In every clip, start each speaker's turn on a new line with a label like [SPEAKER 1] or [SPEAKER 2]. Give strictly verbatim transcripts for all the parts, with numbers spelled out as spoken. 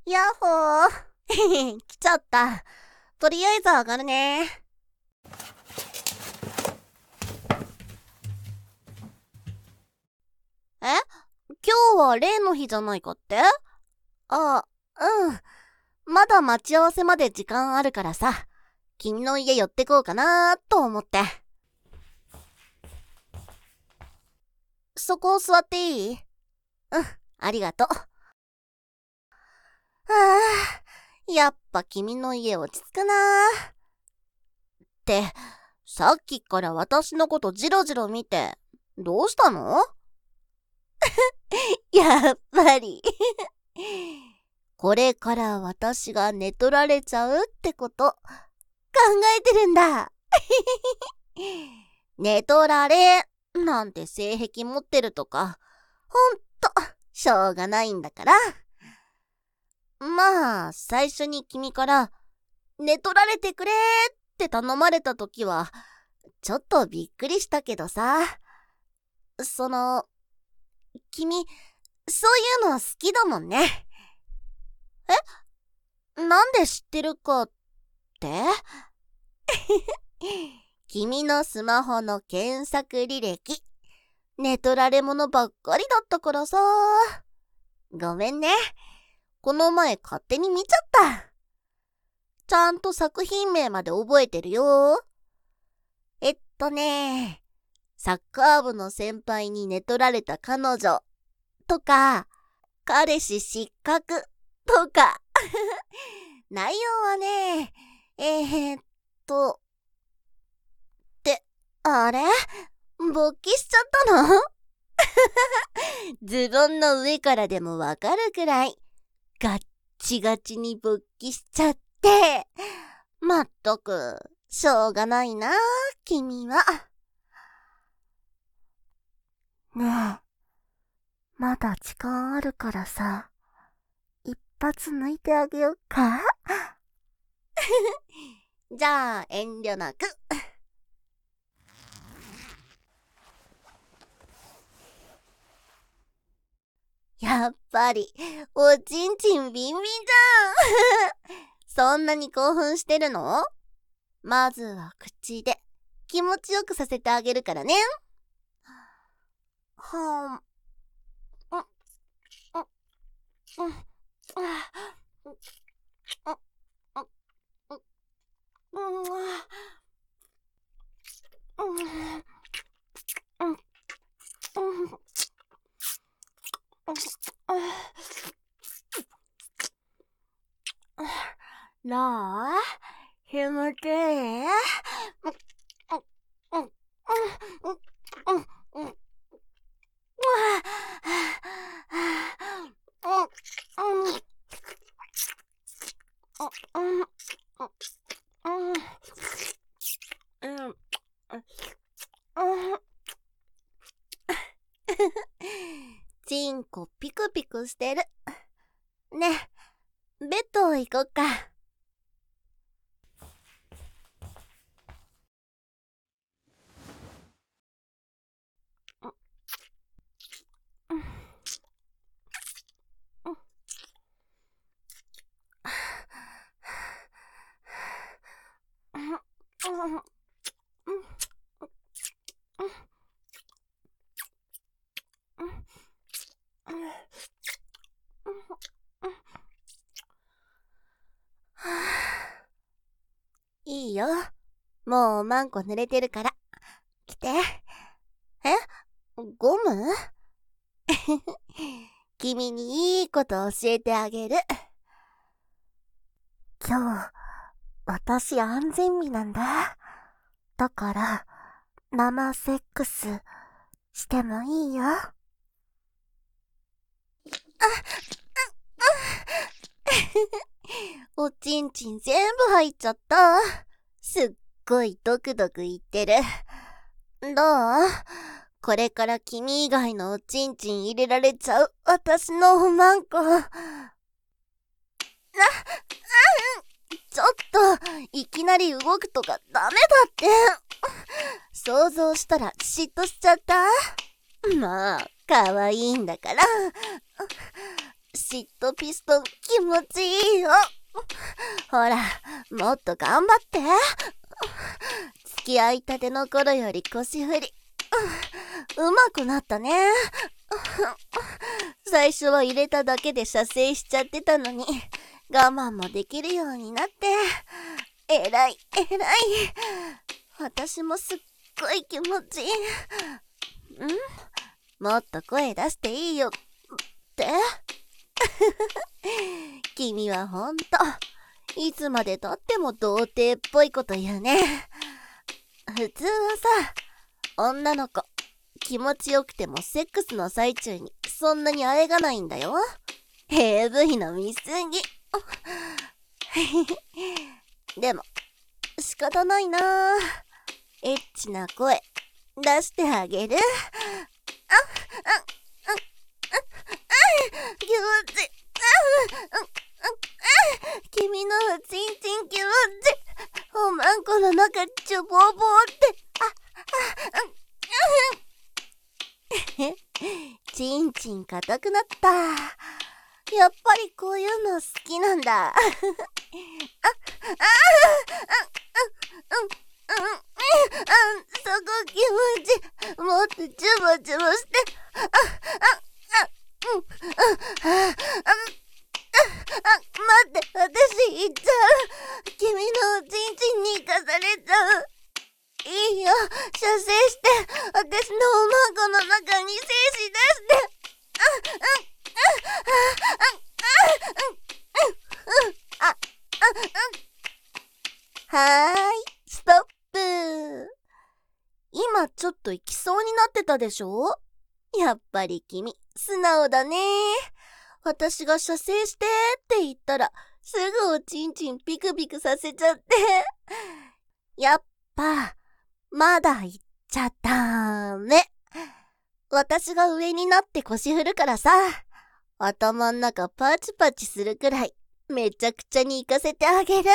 [SPEAKER 1] やっほー来ちゃった。とりあえず上がるね。え、今日は例の日じゃないかって？あ、うん。まだ待ち合わせまで時間あるからさ、君の家寄ってこうかなーと思って。そこを座っていい？うん、ありがとう。はあ、やっぱ君の家落ち着くなー。って、さっきから私のことジロジロ見て、どうしたの？やっぱり。これから私が寝取られちゃうってこと考えてるんだ。寝取られなんて性癖持ってるとかほんとしょうがないんだから。まあ最初に君から寝取られてくれって頼まれた時はちょっとびっくりしたけどさ、その君そういうの好きだもんね。え？なんで知ってるかって君のスマホの検索履歴、寝取られ者ばっかりだったからさ。ごめんね。この前勝手に見ちゃった。ちゃんと作品名まで覚えてるよ。えっとね、サッカー部の先輩に寝取られた彼女とか、彼氏失格とか。内容はね、えー、っと、って、あれ？勃起しちゃったの？ズボンの上からでもわかるくらい、ガッチガチに勃起しちゃって。まったく、しょうがないな、君は。ねえ、まだ時間あるからさ、一発抜いてあげようか？じゃあ遠慮なく。やっぱりおちんちんビンビンじゃん。そんなに興奮してるの？まずは口で気持ちよくさせてあげるからね。はん、うん、うん、うん、なあ、気持ちいい？チンコピクピクしてる。ねえ、ベッド行こっか。いいよ。もうマンコ濡れてるから。来て。え？ゴム？君にいいこと教えてあげる。今日、私安全日なんだ。だから、生セックスしてもいいよ。あ、おちんちん全部入っちゃった。すっごいドクドクいってる。どう？これから君以外のおちんちん入れられちゃう私のおまんこ。あ、ちょっといきなり動くとかダメだって。想像したら嫉妬しちゃった。まあ可愛いんだから。 嫉妬ピストン気持ちいいよ。ほら、もっと頑張って。付き合いたての頃より腰振り、うまくなったね。最初は入れただけで射精しちゃってたのに、我慢もできるようになって、えらいえらい。私もすっごい気持ちいい。ん？もっと声出していいよって君はほんといつまでたっても童貞っぽいこと言うね。普通はさ、女の子気持ちよくてもセックスの最中にそんなにあえがないんだよ。 エーブイ の見過ぎでも仕方ないな。エッチな声出してあげる。あ、あ、あ、あ、気持ちいい。君のちんちん気持ちいい。おまんこの中ちょぼぼって。ちんちん硬くなった。やっぱりこういうの好きなんだ。あ、あ、あ、そこ気持ちいい。もっとチュボチュボして。あ、あ、あ、うん、あ、あ、あ、待って、私行っちゃう。君のちんちんに生かされちゃう。いいよ、射精して、私のおまんこの中に精子出して。あ、あ、あ、あ、あ、あ、あ、あ、はーい、ストップ。今ちょっと行きそうになってたでしょ？やっぱり君、素直だね。私が射精してって言ったら、すぐおちんちんピクピクさせちゃって。やっぱ、まだ言っちゃダメ。私が上になって腰振るからさ、頭ん中パチパチするくらい、めちゃくちゃに行かせてあげる。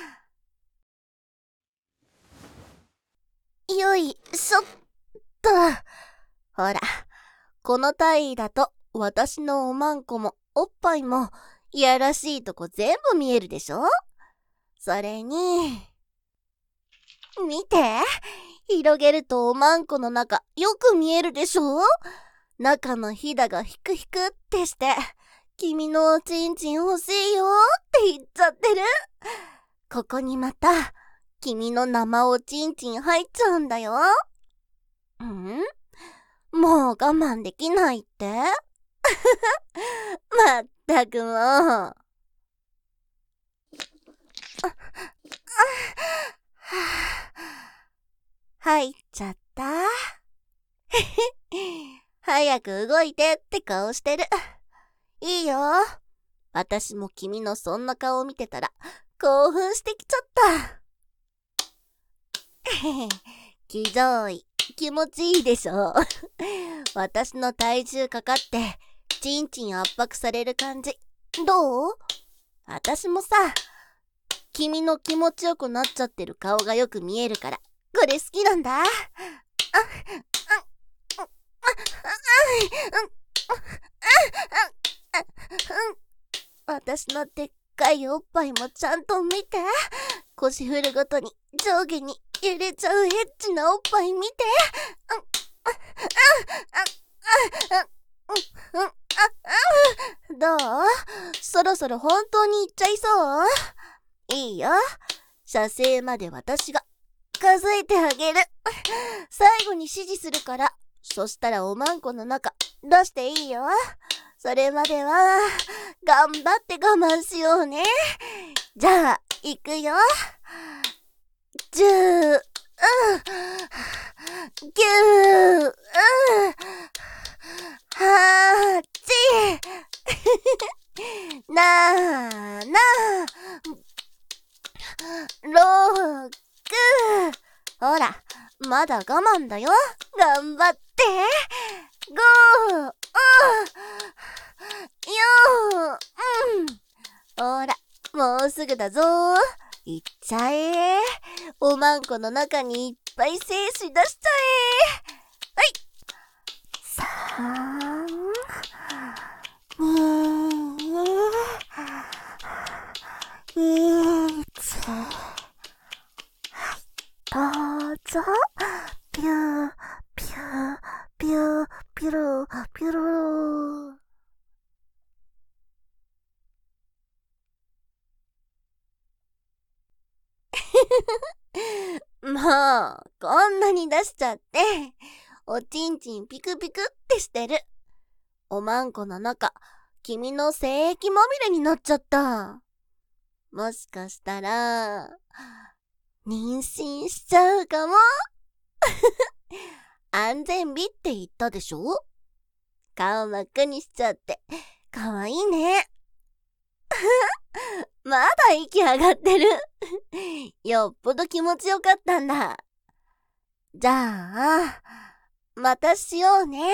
[SPEAKER 1] よいしょっと。ほら、この体位だと私のおまんこもおっぱいもいやらしいとこ全部見えるでしょ？それに、見て、広げるとおまんこの中よく見えるでしょ？中のひだがヒクヒクってして、君のおちんちん欲しいよって言っちゃってる。ここにまた君の生おちんちん入っちゃうんだよ。ん？もう我慢できないって？まったくもう。あ、あ、入っちゃった。早く動いてって顔してる。いいよ。私も君のそんな顔を見てたら興奮してきちゃった。気丈い、気持ちいいでしょ。私の体重かかってチンチン圧迫される感じどう？私もさ、君の気持ちよくなっちゃってる顔がよく見えるからこれ好きなんだ。あ、あ、あ、あ、私のでっかいおっぱいもちゃんと見て。腰振るごとに上下に揺れちゃうエッチなおっぱい見て。どう？そろそろ本当に行っちゃいそう？いいよ。射精まで私が数えてあげる。最後に指示するから。そしたらおまんこの中出していいよ。それまでは頑張って我慢しようね。じゃあ行くよ。じゅう、うん、きゅう、うん、はち、なな、ろく。ほら、まだ我慢だよ。頑張って。ご、よん、うん。ほら、もうすぐだぞ。いっちゃえ。おまんこの中にいっぱい精子出しちゃえ。はい。さん、に、 チーズ。はい、どうぞ。ピュー、ピュー、ピュー、ピュルー、ピュルー。もう、こんなに出しちゃって、おちんちんピクピクってしてる。おまんこの中、君の精液まみれになっちゃった。もしかしたら、妊娠しちゃうかも。安全備って言ったでしょ？顔真っ赤にしちゃって、かわいいね。まだ息上がってる。よっぽど気持ちよかったんだ。じゃあ、またしようね。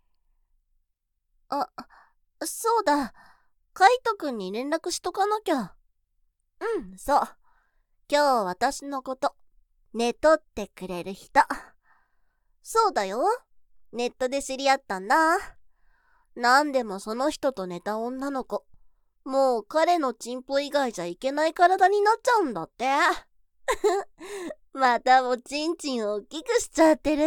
[SPEAKER 1] あ、そうだ。カイトくんに連絡しとかなきゃ。うん、そう。今日私のこと、寝取ってくれる人。そうだよ。ネットで知り合ったんだ。なんでもその人と寝た女の子。もう彼のチンポ以外じゃいけない体になっちゃうんだって。またおちんちんを大きくしちゃってる。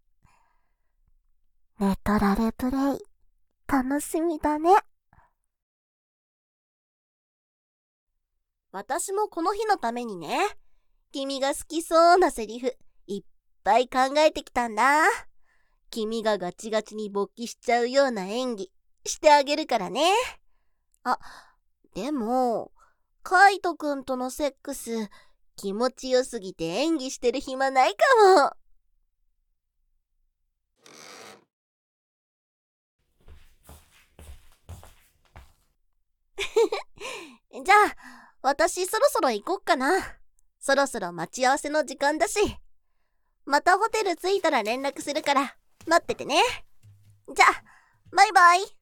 [SPEAKER 1] 寝取られプレイ、楽しみだね。私もこの日のためにね、君が好きそうなセリフいっぱい考えてきたんだ。君がガチガチに勃起しちゃうような演技してあげるからね。あ、でも、カイトくんとのセックス気持ちよすぎて演技してる暇ないかも。じゃあ、私そろそろ行こっかな。そろそろ待ち合わせの時間だし。またホテル着いたら連絡するから待っててね。じゃあ、バイバイ。